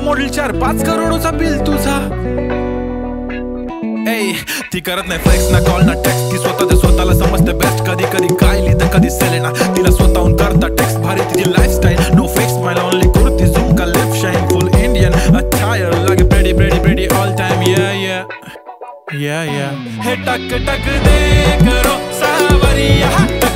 Model 4-5 करोडचा bill तुझा. ती करत नाही फ्लेक्स ना कॉल ना टेक्स्ट. ती स्वतःला समजते बेस्ट. कधी कधी कायली तर कधी सेलेना. तिला स्वतःहून करता टेक्स्ट. भारी तिची lifestyle. No fix smile only kurti jhumka lip shine full Indian attire लागे pretty all time. Yeah. हे टक टक दे करो सावरिया.